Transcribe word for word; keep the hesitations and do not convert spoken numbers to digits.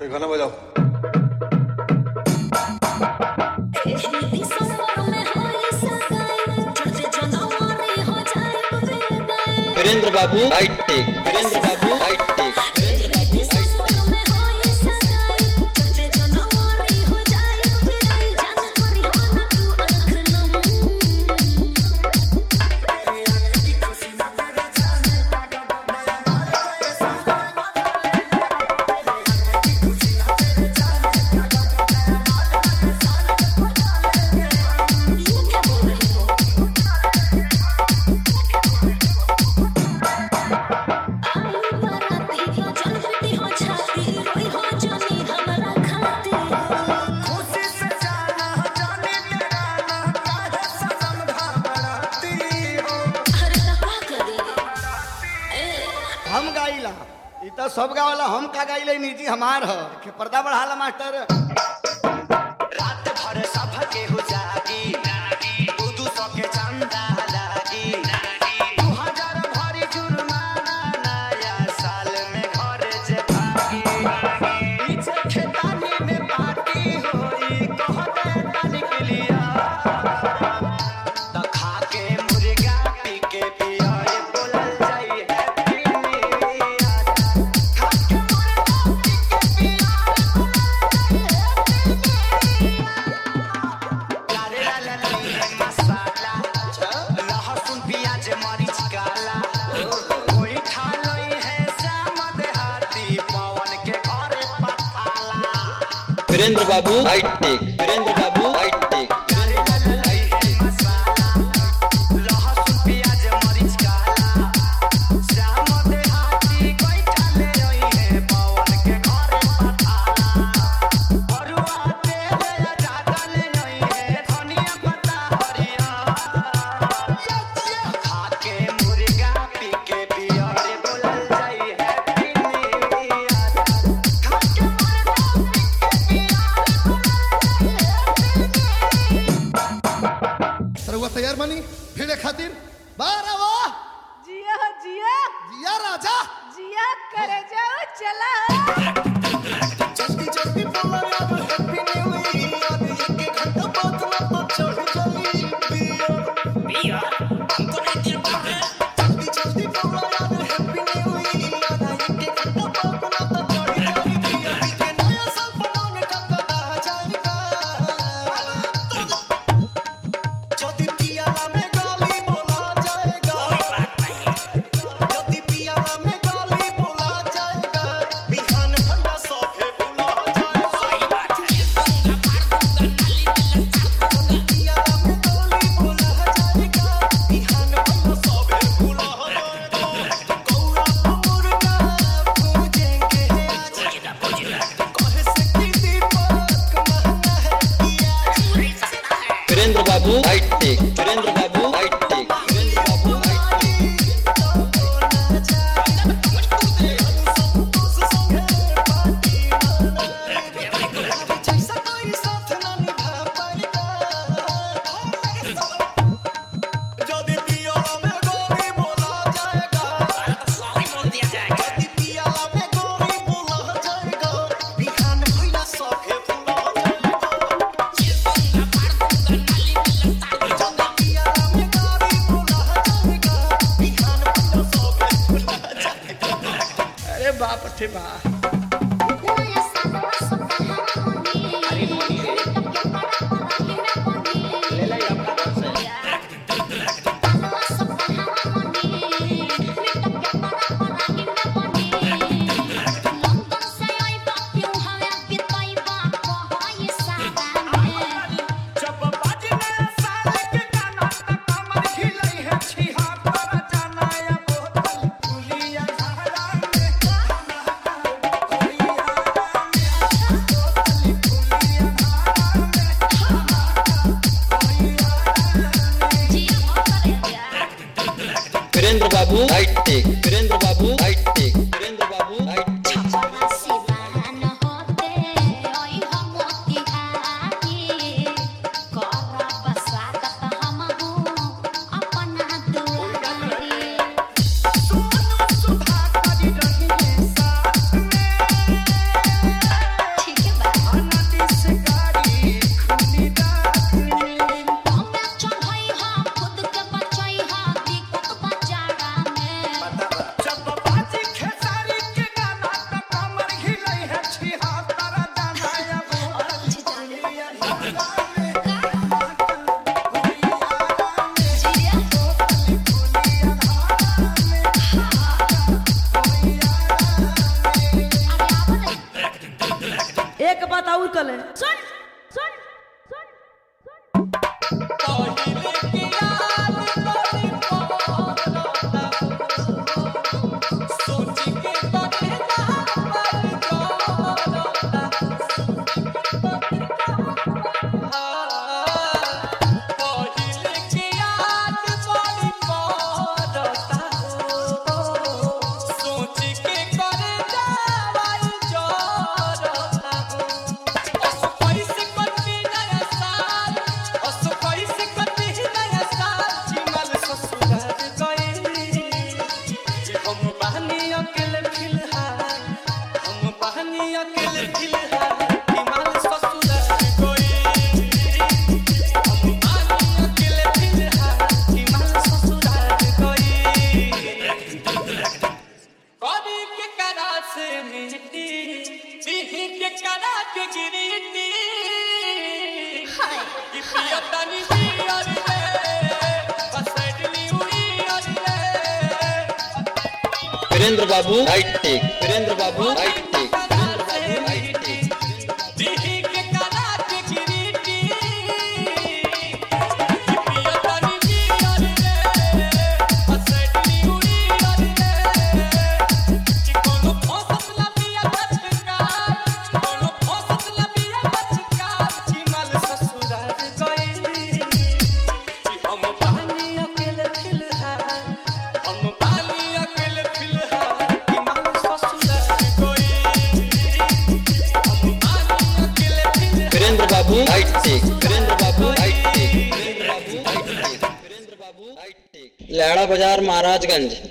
गाना बजाओ। वीरेंद्र बाबू राइट टेक, वीरेंद्र बाबू राइट टेक। हम गाइला इ तो सब गावला, हम का गाइले निजी हमार ह के पर्दा बढ़ाला मास्टर। रात भर सब के हो जागी दू दू सौ के चंदा लागी दू हजार भरी जुर्माना नया साल में घर जे भागी पीछे खेतानी में पार्टी होई कहते तनी के लिया त खा के मुर्गा पी के पिया बोलल जाई हैप्पी न्यू ईयर। खा के मुर्गा पी के पिया लारे ला ला ली है मसाला लहसुन प्याज मरीच काला कोई खा लई है श्याम देहाती पवन के घरे पठाला। वीरेंद्र बाबू राइट टेक, वीरेंद्र बाबू राइट टेक। लारे ला ला ली है मसाला लहसुन प्याज मरीच काला श्याम देहाती कोई खा ले रही है पवन के घरे पठाला। बरुआ तेल या ज्यादा ले रही है धनिया पत्ता हरिया खा के मुर्गा पी के पिया रे बोलल जाई हैप्पी न्यू ईयर। खा के मुर्गा पी के पिया रे बोलल जाई हैप्पी न्यू ईयर। सरवा तैयार बनी फिर खातिर बारह वाह जिया जिया जिया राजा जिया करे जाओ चला। जल्दी जल्दी बोलो यार हैप्पी न्यू ईयर एक घंटा बाद ना तो चढ़ जाई पिया पिया हमको नहीं दिल करे जल्दी जल्दी बोलो यार हैप्पी न्यू ईयर एक घंटा बाद ना तो चढ़ जाई पिया के नया साल बनाने का पता जाएगा जल्दी पिया में गाली बोला जाएगा जल्दी पिया में गाली बोला जाएगा बिहान ठंडा सोफे बुला जाएगा पिया में गाली बोला जाएगा बिहान ठंडा सोफे बुला जाएगा गौरा मुर्गा पूजेंगे आज कहे से कि दीपक महंगा है पिया। वीरेंद्र बाबू राइट टेक, वीरेंद्र बाबू राइट टेक, वीरेंद्र बाबू राइट टेक। अरे बाप रे बा वीरेंद्र बाबू राइट टेक, वीरेंद्र बाबू राइट टेक, वीरेंद्र बाबू राइट टेक। सोनू सुधा करी रही है साथ में एक बात और कले सुन सुन वीरेंद्र बाबू हाईटेक वीरेंद्र बाबू हाईटेक वीरेंद्र बाबू हाईटेक वीरेंद्र बाबू हाईटेक वीरेंद्र बाबू हाईटेक वीरेंद्र बाबू हाईटेक वीरेंद्र बाबू हाईटेक लैड़ा बाजार महाराजगंज।